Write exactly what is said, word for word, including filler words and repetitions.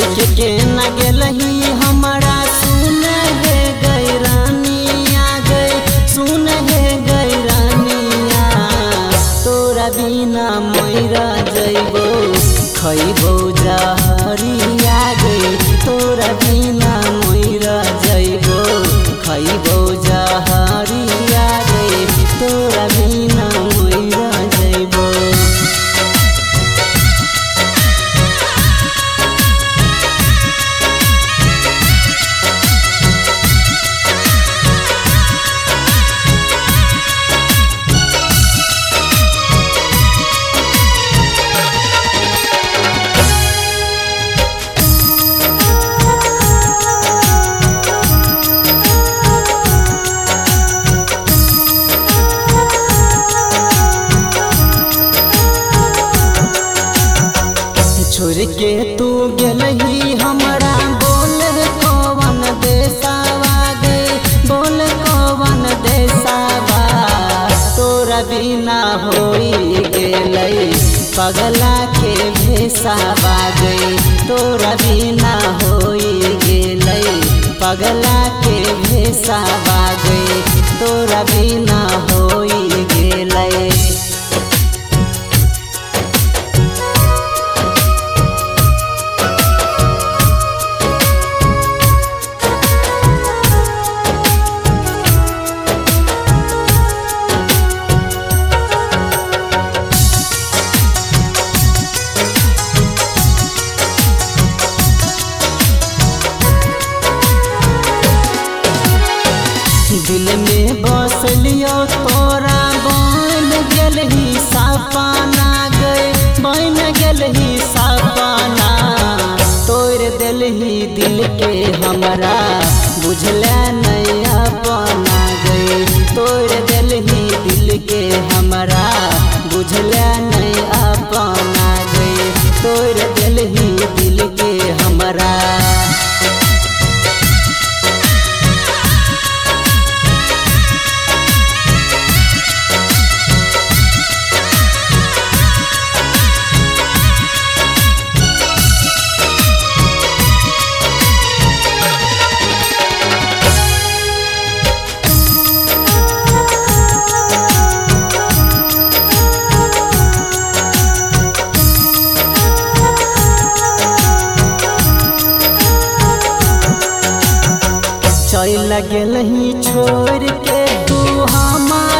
के के न गेलही हमारा सुन हे गई रानिया गई सुन हे गई रानिया तोरा बिना मैरा जइबो खइबो जहरिया गई तोरा बिना मैरा जइबो खइबो जहरिया गई तोरा बिना मैरा जइबो। छोड़ के तू गेलही हमरा बोल कौन देसावा गई बोल कौन देसावा तोरा बिना होई गेलई पगला के भेसावा गई तोरा बिना होई गेलई पगला के भेसावा गई तोरा बिना होई गेलई। दिल में बसलियो तोरा बन गेलही सपना गए बन गेलही सपना तोड़ देलही दिल के हमरा बुझला नहीं अपना गए तोड़ देलही दिल के हमरा बुझला नहीं अपना गए तोड़ देलही दिल के हमरा। चल गेलही छोड़ के तू हमार